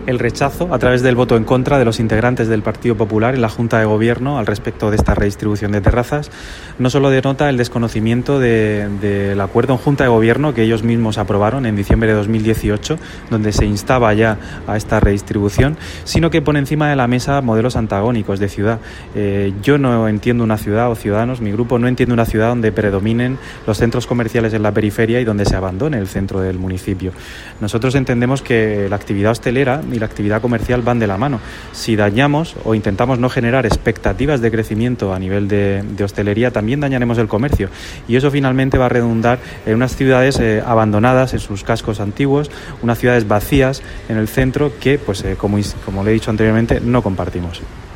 el rechazo a través del voto en contra de los integrantes del Partido Popular en la Junta de Gobierno al respecto de esta redistribución de terrazas no solo denota el desconocimiento del acuerdo en Junta de Gobierno que ellos mismos aprobaron en diciembre de 2018, donde se instaba ya a esta redistribución, sino que pone encima de la mesa modelos antagónicos de ciudad. Yo no entiendo una ciudad, o Ciudadanos, mi grupo, no entiende una ciudad donde predominen los centros comerciales en la periferia y donde se abandone el centro del municipio. Nosotros entendemos que la actividad hostelera y la actividad comercial van de la mano. Si dañamos o intentamos no generar expectativas de crecimiento a nivel de hostelería, también dañaremos el comercio, y eso finalmente va a redundar en unas ciudades abandonadas en sus cascos antiguos, unas ciudades vacías en el centro que, como le he dicho anteriormente, no compartimos.